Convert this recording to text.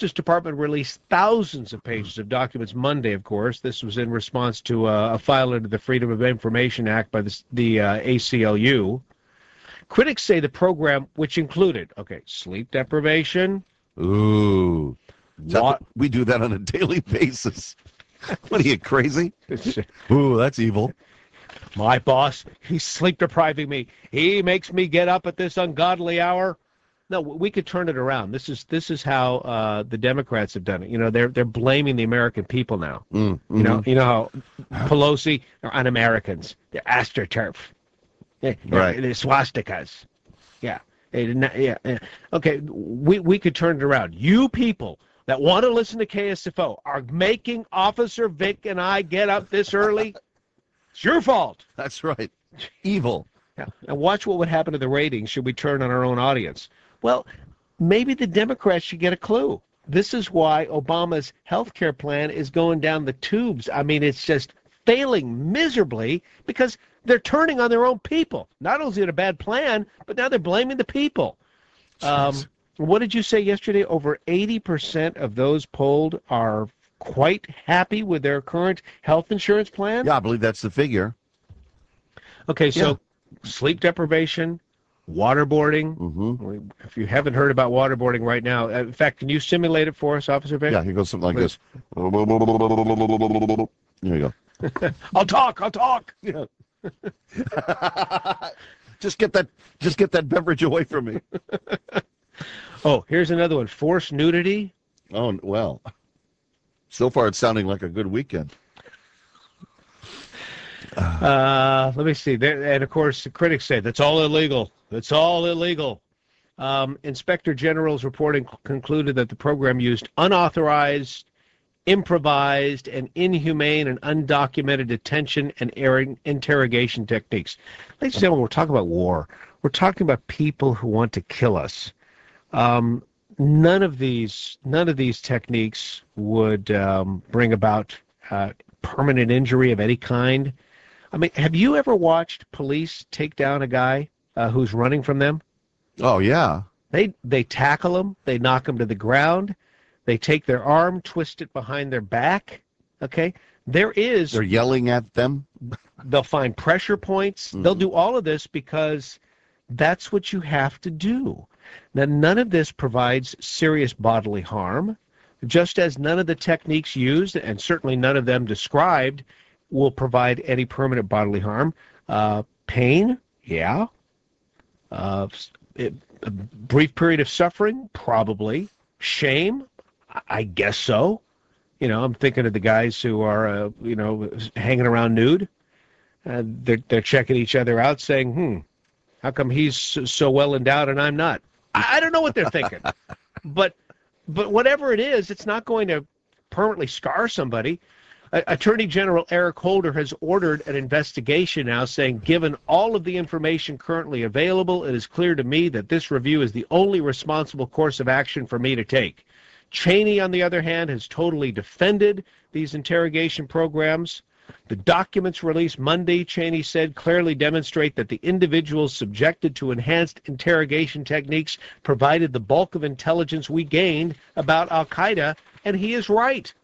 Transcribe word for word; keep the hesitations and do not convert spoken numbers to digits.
Justice Department released thousands of pages of documents Monday, of course. This was in response to uh, a file under the Freedom of Information Act by the, the uh, A C L U. Critics say the program, which included, okay, sleep deprivation. Ooh. What? We do that on a daily basis. What are you, crazy? Ooh, that's evil. My boss, he's sleep depriving me. He makes me get up at this ungodly hour. No, we could turn it around. This is this is how uh, the Democrats have done it. You know, they're they're blaming the American people now. Mm, mm-hmm. You know, you know how Pelosi are un-Americans. They're astroturf. They're, right. They're swastikas. Yeah. Not, yeah. Yeah. Okay. We we could turn it around. You people that want to listen to K S F O are making Officer Vic and I get up this early. It's your fault. That's right. Evil. Yeah. And watch what would happen to the ratings should we turn on our own audience. Well, maybe the Democrats should get a clue. This is why Obama's health care plan is going down the tubes. I mean, it's just failing miserably because they're turning on their own people. Not only is it a bad plan, but now they're blaming the people. Um, what did you say yesterday? Over eighty percent of those polled are quite happy with their current health insurance plan? Yeah, I believe that's the figure. Okay, so yeah. sleep deprivation, waterboarding. Mm-hmm. If you haven't heard about waterboarding right now, in fact, can you simulate it for us, Officer Vic? Yeah, he goes something like Please. this. There you go. I'll talk. I'll talk. Yeah. just get that. Just get that beverage away from me. Oh, here's another one. Forced nudity. Oh well. So far, it's sounding like a good weekend. Uh, let me see. There, and of course, the critics say that's all illegal. That's all illegal. Um, Inspector General's reporting concluded that the program used unauthorized, improvised, and inhumane and undocumented detention and airing, interrogation techniques. Ladies and gentlemen, we're talking about war. We're talking about people who want to kill us. Um, none of these, none of these techniques would um, bring about uh, permanent injury of any kind. I mean, have you ever watched police take down a guy uh, who's running from them? Oh, yeah. They they tackle him. They knock him to the ground. They take their arm, twist it behind their back. Okay? There is... They're yelling at them. They'll find pressure points. Mm-hmm. They'll do all of this because that's what you have to do. Now, none of this provides serious bodily harm, just as none of the techniques used, and certainly none of them described, will provide any permanent bodily harm. Uh, pain, yeah. Uh, it, a brief period of suffering, probably. Shame, I guess so. You know, I'm thinking of the guys who are, uh, you know, hanging around nude. Uh, they're, they're checking each other out, saying, hmm, how come he's so well endowed and I'm not? I, I don't know what they're thinking. but, but whatever it is, it's not going to permanently scar somebody. Attorney General Eric Holder has ordered an investigation now, saying, given all of the information currently available, it is clear to me that this review is the only responsible course of action for me to take. Cheney, on the other hand, has totally defended these interrogation programs. The documents released Monday, Cheney said, clearly demonstrate that the individuals subjected to enhanced interrogation techniques provided the bulk of intelligence we gained about al-Qaeda, and he is right.